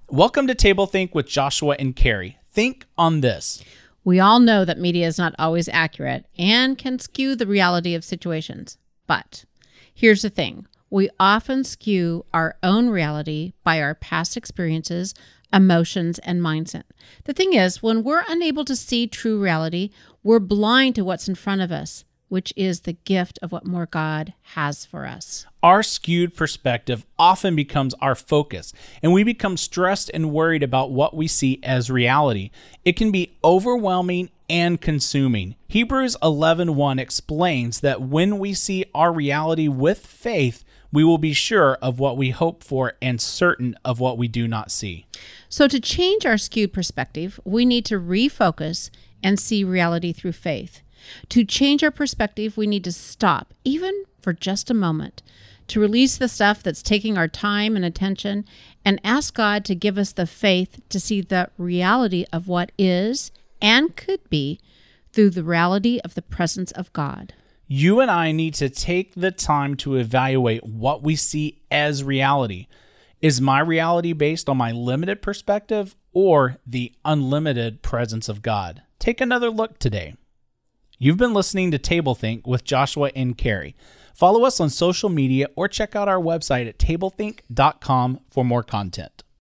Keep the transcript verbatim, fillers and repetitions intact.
Welcome to Table Think with Joshua and Carrie. Think on this. We all know that media is not always accurate and can skew the reality of situations. But here's the thing. We often skew our own reality by our past experiences, emotions, and mindset. The thing is, when we're unable to see true reality, we're blind to what's in front of us, which is the gift of what more God has for us. Our skewed perspective often becomes our focus, and we become stressed and worried about what we see as reality. It can be overwhelming and consuming. Hebrews eleven one explains that when we see our reality with faith, we will be sure of what we hope for and certain of what we do not see. So to change our skewed perspective, we need to refocus and see reality through faith. To change our perspective, we need to stop, even for just a moment, to release the stuff that's taking our time and attention and ask God to give us the faith to see the reality of what is and could be through the reality of the presence of God. You and I need to take the time to evaluate what we see as reality. Is my reality based on my limited perspective or the unlimited presence of God? Take another look today. You've been listening to Table Think with Joshua and Carrie. Follow us on social media or check out our website at tablethink dot com for more content.